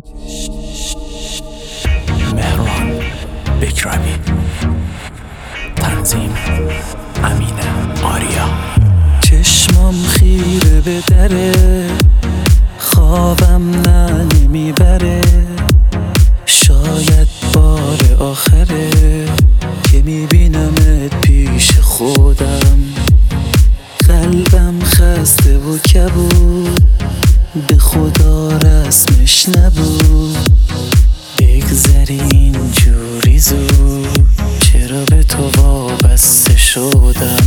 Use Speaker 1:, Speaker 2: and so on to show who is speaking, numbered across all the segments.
Speaker 1: مهران بکرمی، تنظیم امین آریا.
Speaker 2: چشمام خیره به دره، خوابم نمیبره، شاید بار آخره که میبینمت پیش خودم. قلبم خسته و کبود، به خدا رسمش نبود بگذری اینجوری زود. چرا به تو وابسته شدم،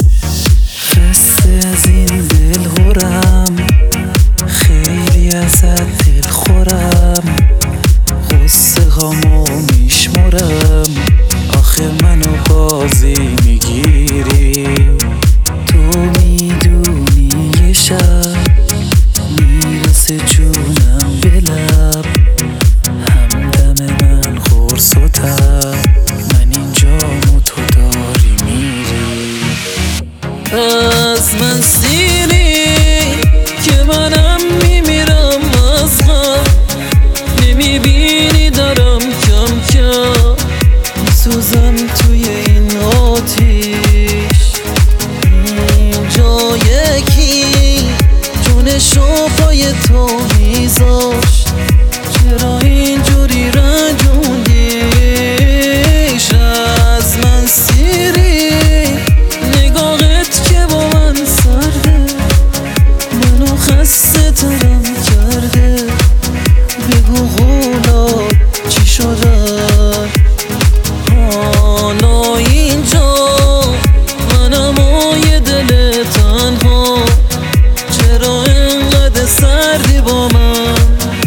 Speaker 2: خسته از این دلهورم، خیلی ازت دلخورم، غصه هامو میشمرم. آخه منو بازی میگیری، تو میدونی یه شب میرسه جونم به لب، همدم من قرص و تب، من اینجام و تو داری میری. از من سیری که منم میمیرم از غم، نمیبینی دارم کم کم میسوزم توی این آتیش. اینجا یکی جونشو پای تو میذاشت، چرا اینجوری رنجوندیش؟ از من سیری نگاهت که با من سرده، منو خسته ترم کرده. بگو قولات چی شدن حالا اینجا؟ منم و یه دل تنها، چرا اینقدر سردی با من؟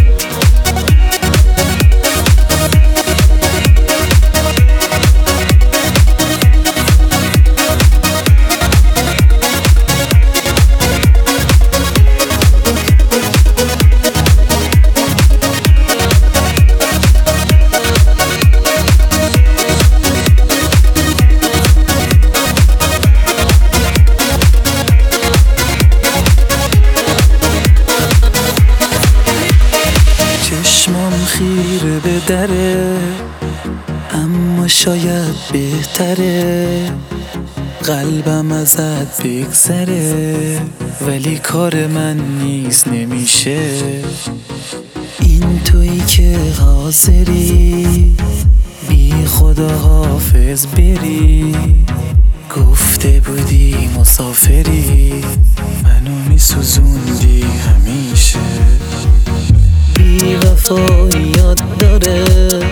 Speaker 2: چشمام خیره به دره، اما شاید بهتره قلبم ازت بگذره، ولی کار من نیست نمیشه. این تویی که حاضری بی خدا حافظ بری، گفته بودی مسافری، منو میسوزوندی همیشه. بی وفایی یاد داره،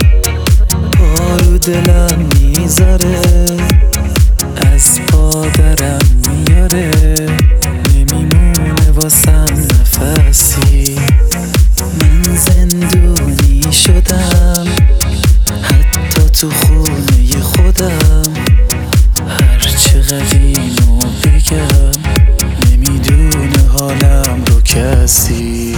Speaker 2: پارو دلم میذاره، از پادرم میاره، نمیمونه واسم نفسی. من زندونی شدم حتی تو خونه خودم، هرچقدر اینو بگم نمیدونه حالم رو کسی.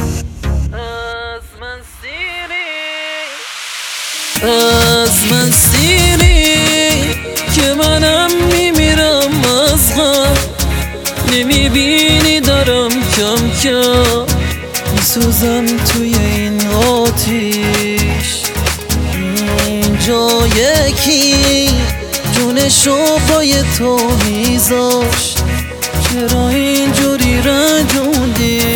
Speaker 2: از من سیری که منم میمیرم از غم، نمیبینی دارم کم کم میسوزم توی این آتیش. اینجا یکی جونشو پای تو میذاشت، چرا اینجوری رنجوندی؟